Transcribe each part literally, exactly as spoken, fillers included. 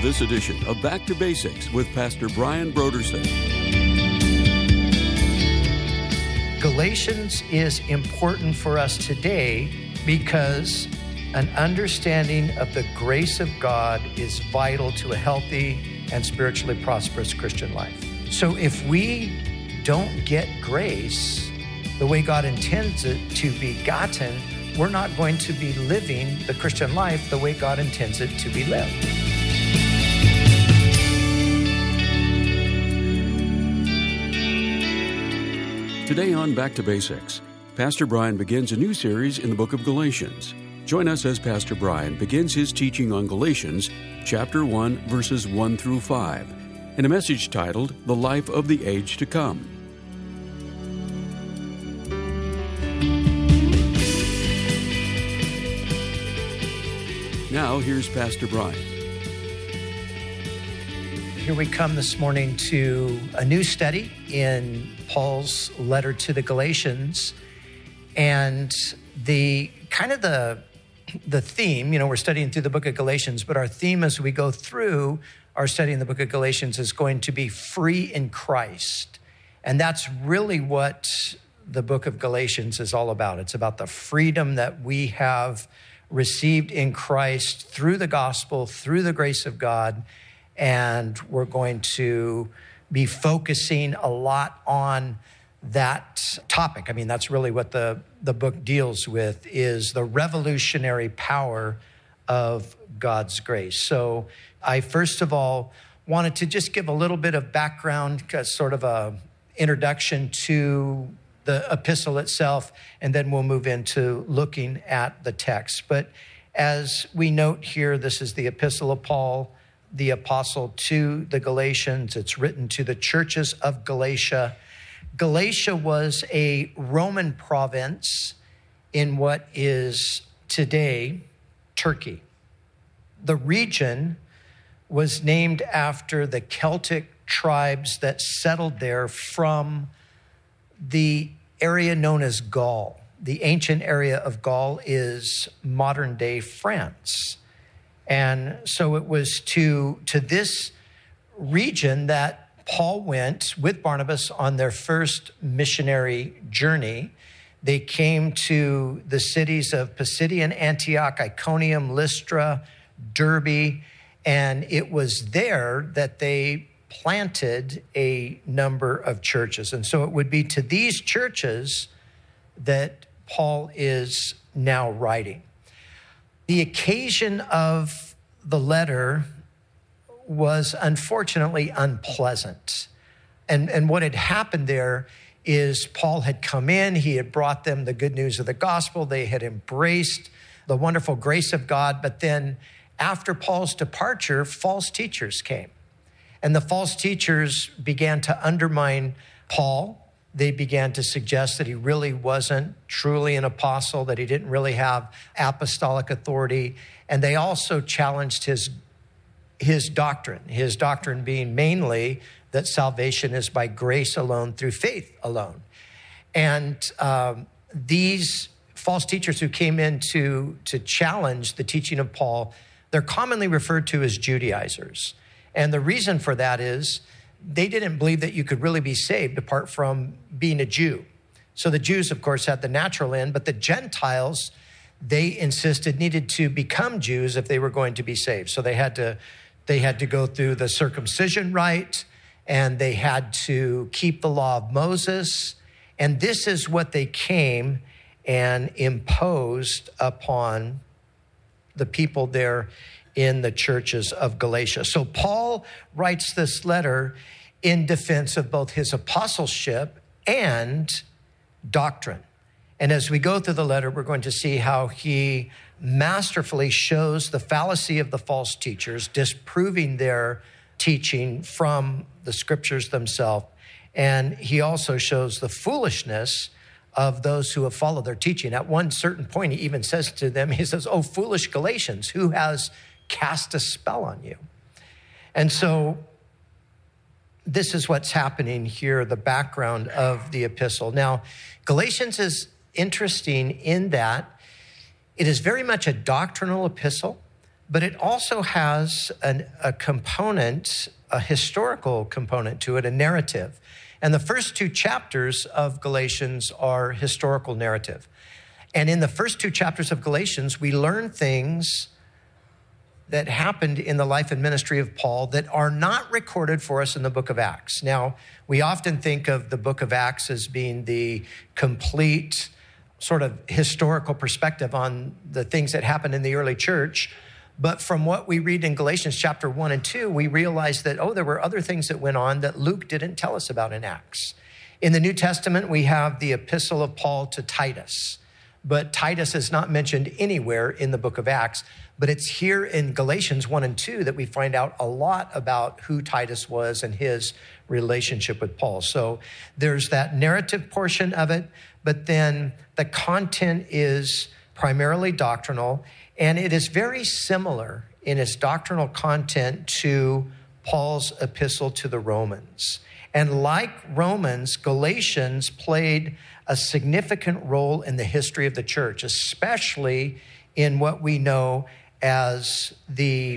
this edition of Back to Basics with Pastor Brian Brodersen. Galatians is important for us today because an understanding of the grace of God is vital to a healthy and spiritually prosperous Christian life. So if we don't get grace the way God intends it to be gotten, we're not going to be living the Christian life the way God intends it to be lived. Today on Back to Basics, Pastor Brian begins a new series in the book of Galatians. Join us as Pastor Brian begins his teaching on Galatians, chapter one, verses one through five, in a message titled, The Life of the Age to Come. Now, here's Pastor Brian. Here we come this morning to a new study in Paul's letter to the Galatians. And the kind of the, the theme, you know, we're studying through the book of Galatians, but our theme as we go through our study in the book of Galatians is going to be free in Christ. And that's really what the book of Galatians is all about. It's about the freedom that we have received in Christ through the gospel, through the grace of God. And we're going to be focusing a lot on that topic. I mean, that's really what the, the book deals with, is the revolutionary power of God's grace. So I first of all wanted to just give a little bit of background, sort of a introduction to the epistle itself, and then we'll move into looking at the text. But as we note here, this is the epistle of Paul, the apostle to the Galatians. It's written to the churches of Galatia. Galatia was a Roman province in what is today Turkey. The region was named after the Celtic tribes that settled there from the area known as Gaul. The ancient area of Gaul is modern-day France. And so it was to, to this region that Paul went with Barnabas on their first missionary journey. They came to the cities of Pisidian Antioch, Iconium, Lystra, Derbe, and it was there that they planted a number of churches. And so it would be to these churches that Paul is now writing. The occasion of the letter was unfortunately unpleasant. And, and what had happened there is Paul had come in, he had brought them the good news of the gospel, they had embraced the wonderful grace of God, but then after Paul's departure, false teachers came. And the false teachers began to undermine Paul. They began to suggest that he really wasn't truly an apostle, that he didn't really have apostolic authority. And they also challenged his, his doctrine, his doctrine being mainly that salvation is by grace alone, through faith alone. And um, these false teachers who came in to, to challenge the teaching of Paul, they're commonly referred to as Judaizers. And the reason for that is they didn't believe that you could really be saved apart from being a Jew. So the Jews, of course, had the natural end, but the Gentiles, they insisted, needed to become Jews if they were going to be saved. So they had to, they had to go through the circumcision rite, and they had to keep the law of Moses. And this is what they came and imposed upon the people there in the churches of Galatia. So Paul writes this letter in defense of both his apostleship and doctrine. And as we go through the letter, we're going to see how he masterfully shows the fallacy of the false teachers, disproving their teaching from the scriptures themselves. And he also shows the foolishness of those who have followed their teaching. At one certain point, he even says to them, he says, "Oh, foolish Galatians, who has cast a spell on you?" And so this is what's happening here, the background of the epistle. Now, Galatians is interesting in that it is very much a doctrinal epistle, but it also has an, a component, a historical component to it, a narrative. And the first two chapters of Galatians are historical narrative. And in the first two chapters of Galatians, we learn things that happened in the life and ministry of Paul that are not recorded for us in the book of Acts. Now, we often think of the book of Acts as being the complete sort of historical perspective on the things that happened in the early church. But from what we read in Galatians chapter one and two, we realize that, oh, there were other things that went on that Luke didn't tell us about in Acts. In the New Testament, we have the epistle of Paul to Titus. But Titus is not mentioned anywhere in the book of Acts. But it's here in Galatians one and two that we find out a lot about who Titus was and his relationship with Paul. So there's that narrative portion of it, but then the content is primarily doctrinal, and it is very similar in its doctrinal content to Paul's epistle to the Romans. And like Romans, Galatians played a significant role in the history of the church, especially in what we know as the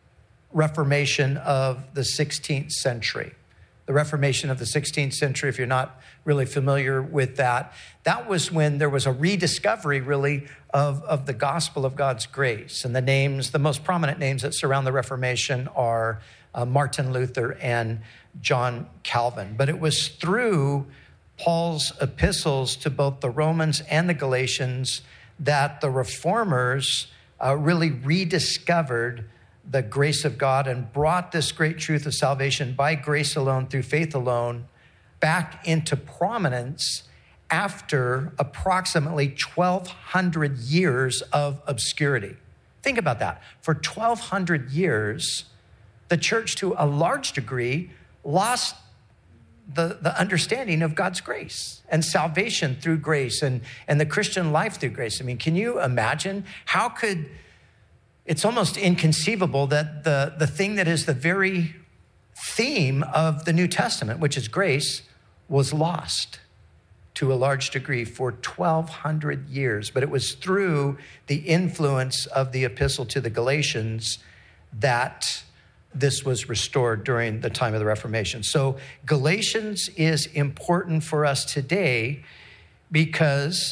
Reformation of the sixteenth century. The Reformation of the sixteenth century, if you're not really familiar with that, that was when there was a rediscovery, really, of, of the gospel of God's grace. And the names, the most prominent names that surround the Reformation are uh, Martin Luther and John Calvin. But it was through Paul's epistles to both the Romans and the Galatians that the reformers uh, really rediscovered the grace of God and brought this great truth of salvation by grace alone, through faith alone, back into prominence after approximately twelve hundred years of obscurity. Think about that. For twelve hundred years, the church, to a large degree, lost the, the understanding of God's grace and salvation through grace and, and the Christian life through grace. I mean, can you imagine? How could, it's almost inconceivable that the, the thing that is the very theme of the New Testament, which is grace, was lost to a large degree for twelve hundred years. But it was through the influence of the epistle to the Galatians that this was restored during the time of the Reformation. So Galatians is important for us today because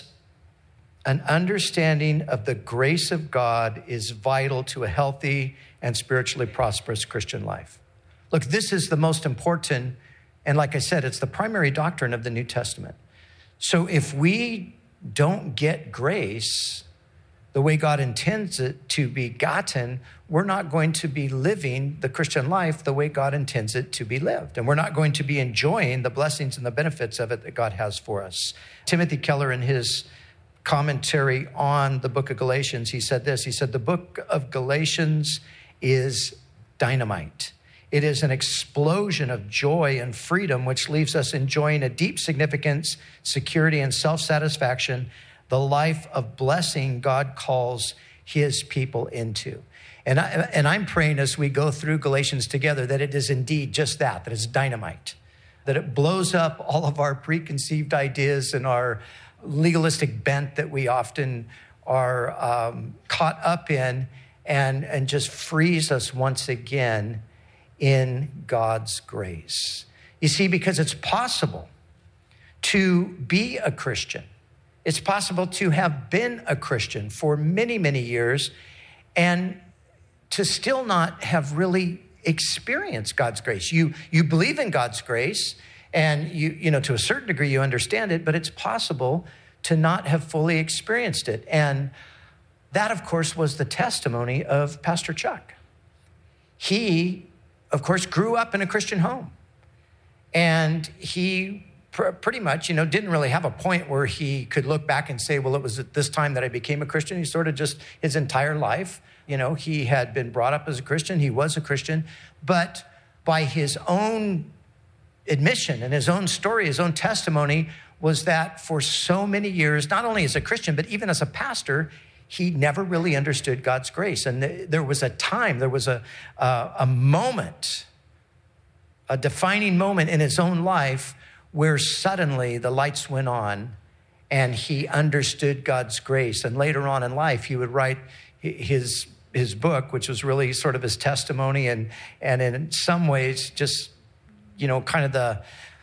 an understanding of the grace of God is vital to a healthy and spiritually prosperous Christian life. Look, this is the most important, and like I said, it's the primary doctrine of the New Testament. So if we don't get grace the way God intends it to be gotten, we're not going to be living the Christian life the way God intends it to be lived. And we're not going to be enjoying the blessings and the benefits of it that God has for us. Timothy Keller, in his commentary on the book of Galatians, he said this. He said, the book of Galatians is dynamite. It is an explosion of joy and freedom, which leaves us enjoying a deep significance, security, and self-satisfaction, the life of blessing God calls his people into. And, I, and I'm praying as we go through Galatians together that it is indeed just that, that it's dynamite, that it blows up all of our preconceived ideas and our legalistic bent that we often are um, caught up in, and, and just frees us once again in God's grace. You see, because it's possible to be a Christian. It's possible to have been a Christian for many, many years and to still not have really experienced God's grace. You, you believe in God's grace and you, you know, to a certain degree you understand it, but it's possible to not have fully experienced it. And that, of course, was the testimony of Pastor Chuck. He, of course, grew up in a Christian home. And he pr- pretty much, you know, didn't really have a point where he could look back and say, well, it was at this time that I became a Christian. He sort of just, his entire life, you know, he had been brought up as a Christian. He was a Christian. But by his own admission and his own story, his own testimony, was that for so many years, not only as a Christian, but even as a pastor, he never really understood God's grace. And th- there was a time, there was a, uh, a moment, a defining moment in his own life where suddenly the lights went on and he understood God's grace. And later on in life, he would write his, his book, which was really sort of his testimony and, and in some ways just, you know, kind of the,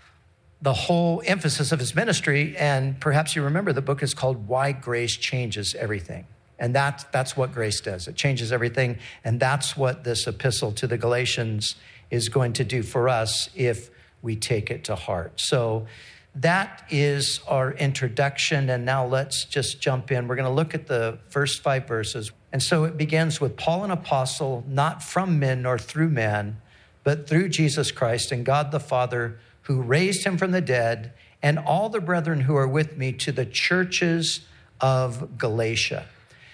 the whole emphasis of his ministry. And perhaps you remember the book is called Why Grace Changes Everything. And that, that's what grace does. It changes everything. And that's what this epistle to the Galatians is going to do for us if we take it to heart. So that is our introduction. And now let's just jump in. We're going to look at the first five verses. And so it begins with Paul, an apostle, not from men nor through man, but through Jesus Christ and God the Father, who raised him from the dead, and all the brethren who are with me, to the churches of Galatia.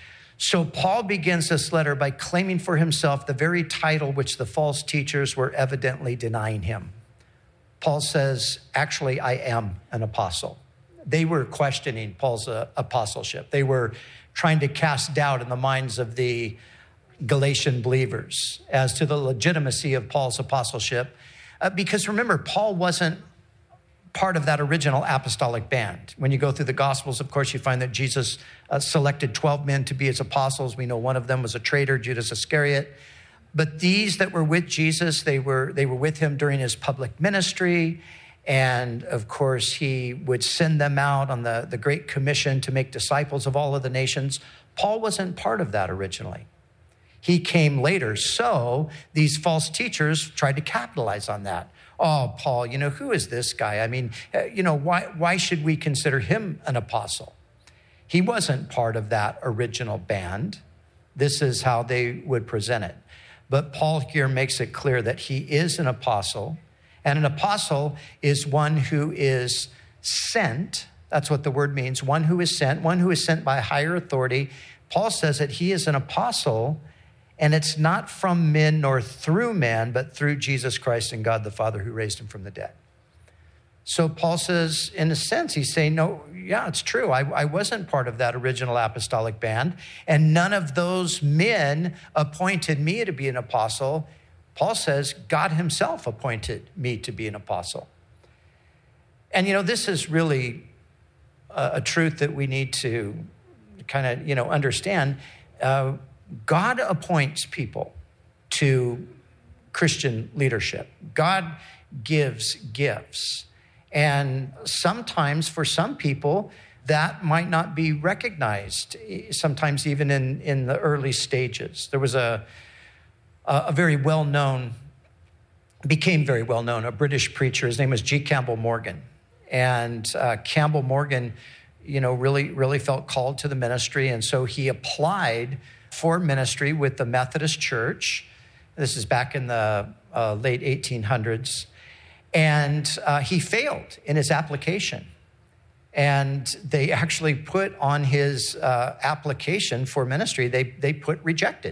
So Paul begins this letter by claiming for himself the very title which the false teachers were evidently denying him. Paul says, actually, I am an apostle. They were questioning Paul's uh, apostleship. They were trying to cast doubt in the minds of the Galatian believers as to the legitimacy of Paul's apostleship. Uh, because remember, Paul wasn't part of that original apostolic band. When you go through the Gospels, of course, you find that Jesus uh, selected twelve men to be his apostles. We know one of them was a traitor, Judas Iscariot. But these that were with Jesus, they were, they were with him during his public ministry. And of course, he would send them out on the, the Great Commission to make disciples of all of the nations. Paul wasn't part of that originally. He came later. So these false teachers tried to capitalize on that. Oh, Paul, you know, who is this guy? I mean, you know, why, why should we consider him an apostle? He wasn't part of that original band. This is how they would present it. But Paul here makes it clear that he is an apostle, and an apostle is one who is sent. That's what the word means, one who is sent, one who is sent by higher authority. Paul says that he is an apostle, and it's not from men nor through man, but through Jesus Christ and God the Father who raised him from the dead. So Paul says, in a sense, he's saying, no, yeah, it's true. I, I wasn't part of that original apostolic band, and none of those men appointed me to be an apostle. Paul says God himself appointed me to be an apostle. And, you know, this is really a, a truth that we need to kind of, you know, understand. Uh, God appoints people to Christian leadership. God gives gifts. And sometimes for some people, that might not be recognized, sometimes even in, in the early stages. There was a, a very well-known, became very well-known, a British preacher. His name was G. Campbell Morgan. And uh, Campbell Morgan, you know, really, really felt called to the ministry. And so he applied for ministry with the Methodist Church. This is back in the uh, late eighteen hundreds. And uh, he failed in his application. And they actually put on his uh, application for ministry, they, they put rejected.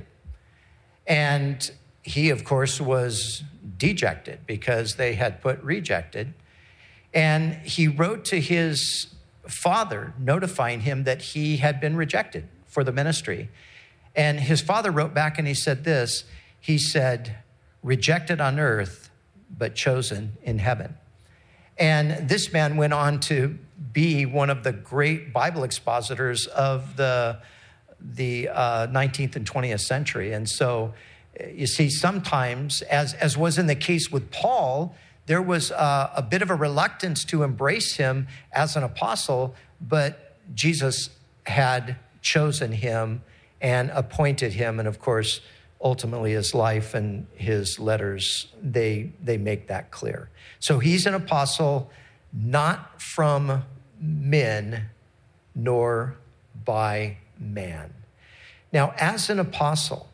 And he, of course, was dejected because they had put rejected. And he wrote to his father notifying him that he had been rejected for the ministry. And his father wrote back and he said this, he said, rejected on earth, but chosen in heaven. And this man went on to be one of the great Bible expositors of the, the uh, nineteenth and twentieth century. And so you see, sometimes, as, as was in the case with Paul, there was a, a bit of a reluctance to embrace him as an apostle, but Jesus had chosen him and appointed him. And of course, ultimately his life and his letters, they, they make that clear. So he's an apostle, not from men, nor by man. Now, as an apostle,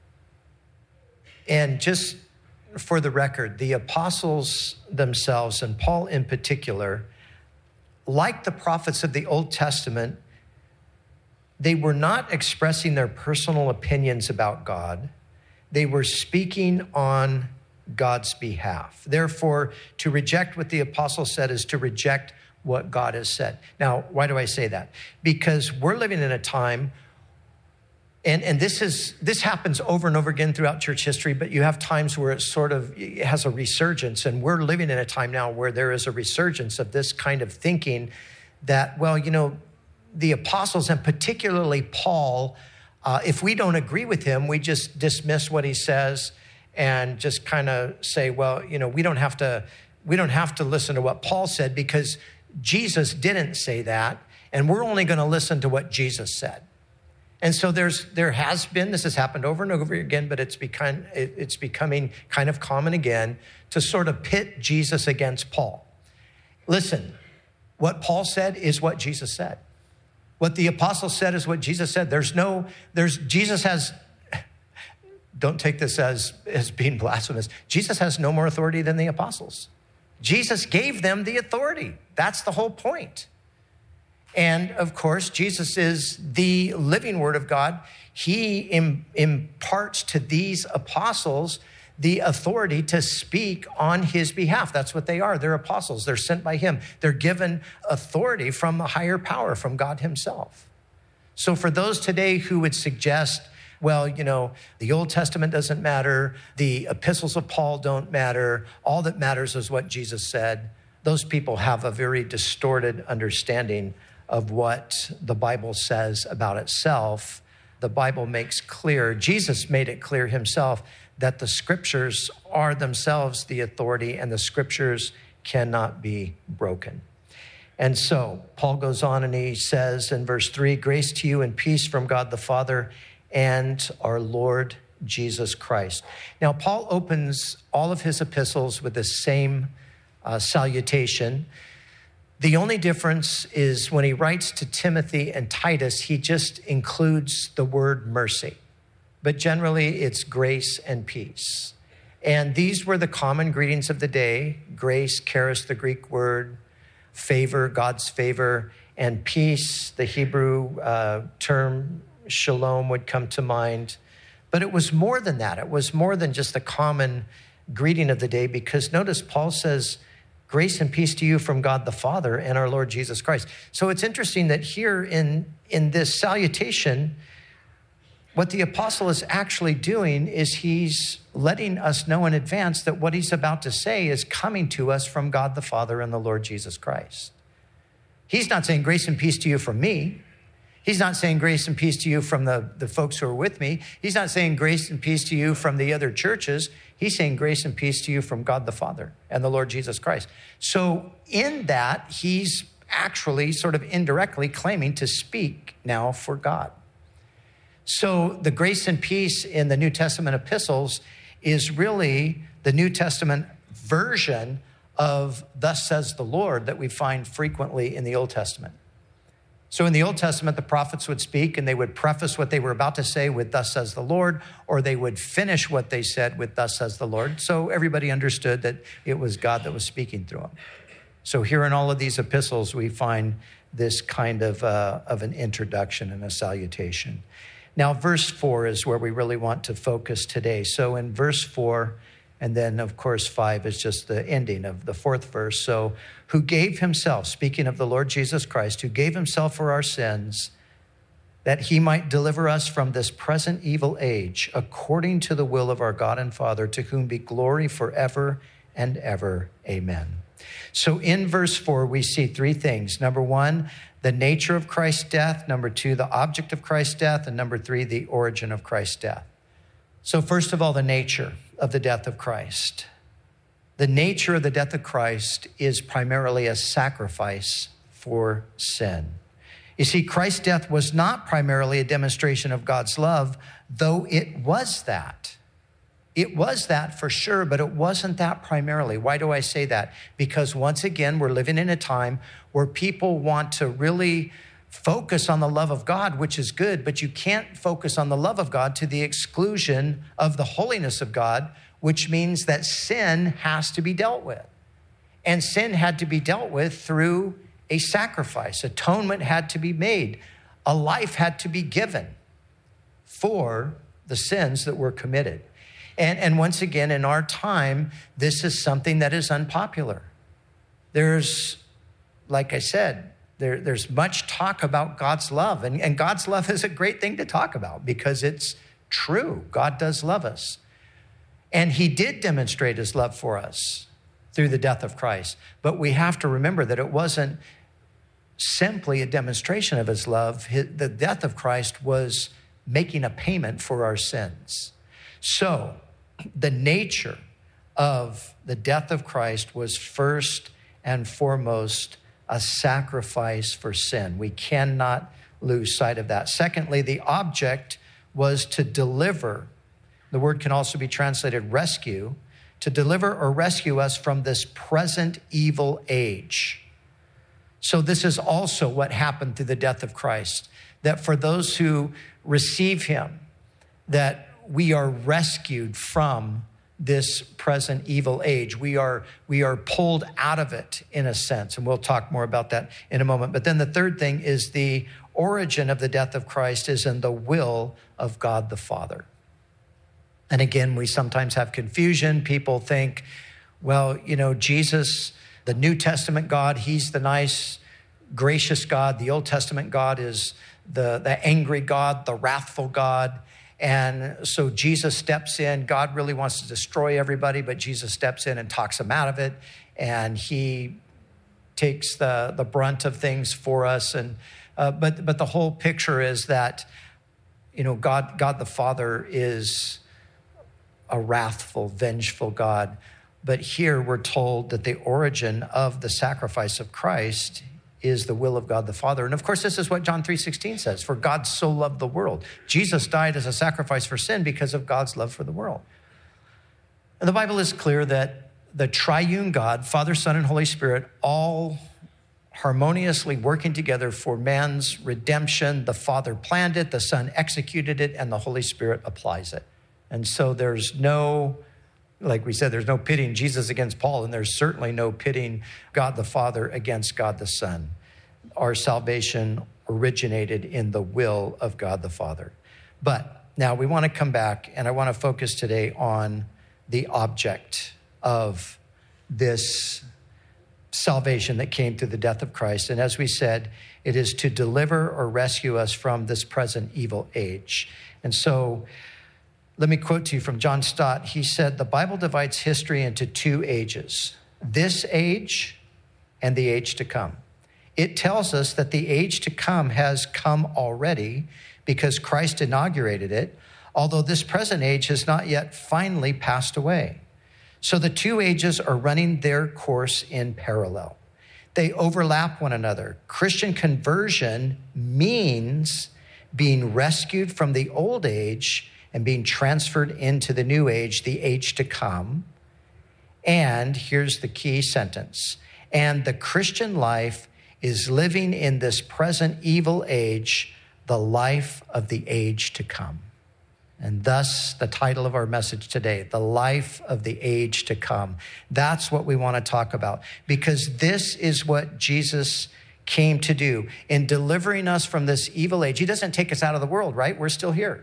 and just for the record, the apostles themselves, and Paul in particular, like the prophets of the Old Testament, they were not expressing their personal opinions about God. They were speaking on God's behalf. Therefore, to reject what the apostle said is to reject what God has said. Now, why do I say that? Because we're living in a time, and, and this is this happens over and over again throughout church history, but you have times where it sort of it has a resurgence, and we're living in a time now where there is a resurgence of this kind of thinking that, well, you know, the apostles, and particularly Paul, Uh, if we don't agree with him, we just dismiss what he says and just kind of say, well, you know, we don't have to, we don't have to listen to what Paul said because Jesus didn't say that, and we're only going to listen to what Jesus said. And so there's there has been, this has happened over and over again, but it's become it, it's becoming kind of common again to sort of pit Jesus against Paul. Listen, what Paul said is what Jesus said. What the apostle said is what Jesus said. There's no, there's, Jesus has, don't take this as, as being blasphemous. Jesus has no more authority than the apostles. Jesus gave them the authority. That's the whole point. And of course, Jesus is the living word of God. He im- imparts to these apostles the authority to speak on his behalf. That's what they are. They're apostles. They're sent by him. They're given authority from a higher power, from God himself. So for those today who would suggest, well, you know, the Old Testament doesn't matter, the epistles of Paul don't matter, all that matters is what Jesus said, those people have a very distorted understanding of what the Bible says about itself. The Bible makes clear, Jesus made it clear himself, that the scriptures are themselves the authority and the scriptures cannot be broken. And so Paul goes on and he says in verse three, grace to you and peace from God the Father and our Lord Jesus Christ. Now, Paul opens all of his epistles with the same uh, salutation. The only difference is when he writes to Timothy and Titus, he just includes the word mercy. But generally, it's grace and peace. And these were the common greetings of the day. Grace, charis, the Greek word, favor, God's favor, and peace, the Hebrew uh, term shalom would come to mind. But it was more than that. It was more than just the common greeting of the day, because notice Paul says, grace and peace to you from God the Father and our Lord Jesus Christ. So it's interesting that here in, in this salutation, what the apostle is actually doing is he's letting us know in advance that what he's about to say is coming to us from God the Father and the Lord Jesus Christ. He's not saying grace and peace to you from me. He's not saying grace and peace to you from the, the folks who are with me. He's not saying grace and peace to you from the other churches. He's saying grace and peace to you from God the Father and the Lord Jesus Christ. So in that, he's actually sort of indirectly claiming to speak now for God. So the grace and peace in the New Testament epistles is really the New Testament version of thus says the Lord that we find frequently in the Old Testament. So in the Old Testament, the prophets would speak and they would preface what they were about to say with thus says the Lord, or they would finish what they said with thus says the Lord. So everybody understood that it was God that was speaking through them. So here in all of these epistles, we find this kind of, uh, of an introduction and a salutation. Now, verse four is where we really want to focus today. So in verse four, and then, of course, five is just the ending of the fourth verse. So, who gave himself, speaking of the Lord Jesus Christ, who gave himself for our sins, that he might deliver us from this present evil age, according to the will of our God and Father, to whom be glory forever and ever. Amen. So in verse four, we see three things. Number one, the nature of Christ's death. Number two, the object of Christ's death. And number three, the origin of Christ's death. So first of all, the nature of the death of Christ. The nature of the death of Christ is primarily a sacrifice for sin. You see, Christ's death was not primarily a demonstration of God's love, though it was that. It was that for sure, but it wasn't that primarily. Why do I say that? Because once again, we're living in a time where people want to really focus on the love of God, which is good, but you can't focus on the love of God to the exclusion of the holiness of God, which means that sin has to be dealt with. And sin had to be dealt with through a sacrifice. Atonement had to be made. A life had to be given for the sins that were committed. And, and once again, in our time, this is something that is unpopular. There's, like I said, there, there's much talk about God's love. And, and God's love is a great thing to talk about because it's true. God does love us. And he did demonstrate his love for us through the death of Christ. But we have to remember that it wasn't simply a demonstration of his love. His, the death of Christ was making a payment for our sins. So the nature of the death of Christ was first and foremost a sacrifice for sin. We cannot lose sight of that. Secondly, the object was to deliver. The word can also be translated rescue, to deliver or rescue us from this present evil age. So this is also what happened through the death of Christ, that for those who receive him, that we are rescued from this present evil age. We are, we are pulled out of it in a sense, and we'll talk more about that in a moment. But then the third thing is the origin of the death of Christ is in the will of God the Father. And again, we sometimes have confusion. People think, well, you know, Jesus, the New Testament God, he's the nice, gracious God. The Old Testament God is the, the angry God, the wrathful God. And so Jesus steps in. God really wants to destroy everybody, but Jesus steps in and talks them out of it. And he takes the, the brunt of things for us. And uh, but but the whole picture is that, you know, God, God the Father is a wrathful, vengeful God. But here we're told that the origin of the sacrifice of Christ is the will of God the Father. And of course, this is what John three sixteen says, for God so loved the world. Jesus died as a sacrifice for sin because of God's love for the world. And the Bible is clear that the triune God, Father, Son, and Holy Spirit, all harmoniously working together for man's redemption. The Father planned it, the Son executed it, and the Holy Spirit applies it. And so there's no, like we said, there's no pitting Jesus against Paul, and there's certainly no pitting God the Father against God the Son. Our salvation originated in the will of God the Father. But now we want to come back, and I want to focus today on the object of this salvation that came through the death of Christ. And as we said, it is to deliver or rescue us from this present evil age. And so let me quote to you from John Stott. He said, the Bible divides history into two ages, this age and the age to come. It tells us that the age to come has come already because Christ inaugurated it, although this present age has not yet finally passed away. So the two ages are running their course in parallel. They overlap one another. Christian conversion means being rescued from the old age and being transferred into the new age, the age to come. And here's the key sentence. And the Christian life is living in this present evil age, the life of the age to come. And thus the title of our message today, the life of the age to come. That's what we want to talk about, because this is what Jesus came to do in delivering us from this evil age. He doesn't take us out of the world, right? We're still here.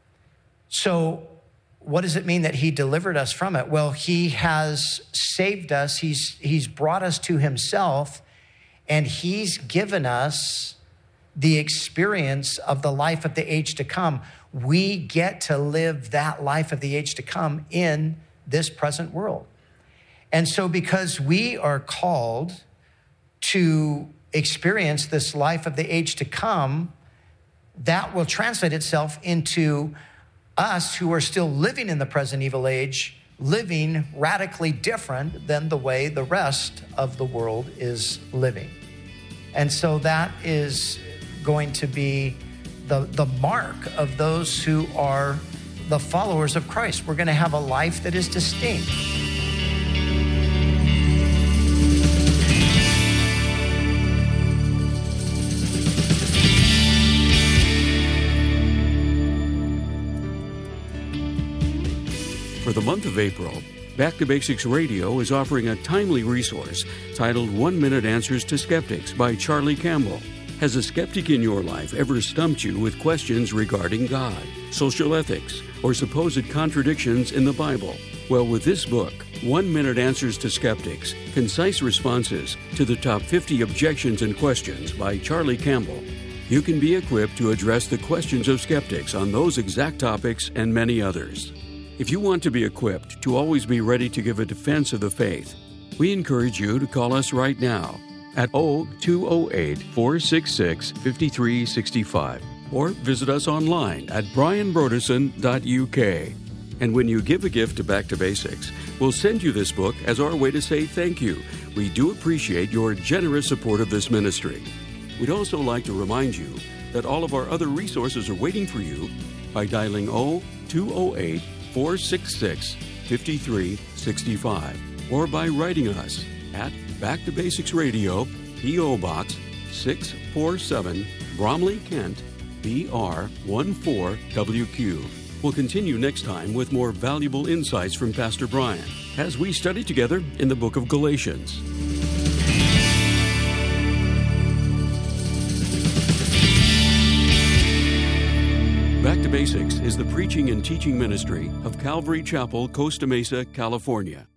So what does it mean that he delivered us from it? Well, he has saved us. He's, he's brought us to himself, and he's given us the experience of the life of the age to come. We get to live that life of the age to come in this present world. And so because we are called to experience this life of the age to come, that will translate itself into us who are still living in the present evil age, living radically different than the way the rest of the world is living. And so that is going to be the, the mark of those who are the followers of Christ. We're going to have a life that is distinct. For the month of April, Back to Basics Radio is offering a timely resource titled One Minute Answers to Skeptics by Charlie Campbell. Has a skeptic in your life ever stumped you with questions regarding God, social ethics, or supposed contradictions in the Bible? Well, with this book, One Minute Answers to Skeptics, concise responses to the top fifty objections and questions by Charlie Campbell, you can be equipped to address the questions of skeptics on those exact topics and many others. If you want to be equipped to always be ready to give a defense of the faith, we encourage you to call us right now at oh two oh eight, four six six, five three six five. or visit us online at brian broderson dot u k. And when you give a gift to Back to Basics, we'll send you this book as our way to say thank you. We do appreciate your generous support of this ministry. We'd also like to remind you that all of our other resources are waiting for you by dialing two oh eight, four six six, five three six five or by writing us at Back to Basics Radio, P O. Box six forty-seven, Bromley, Kent, B R one four W Q. We'll continue next time with more valuable insights from Pastor Brian as we study together in the book of Galatians. Back to Basics is the preaching and teaching ministry of Calvary Chapel, Costa Mesa, California.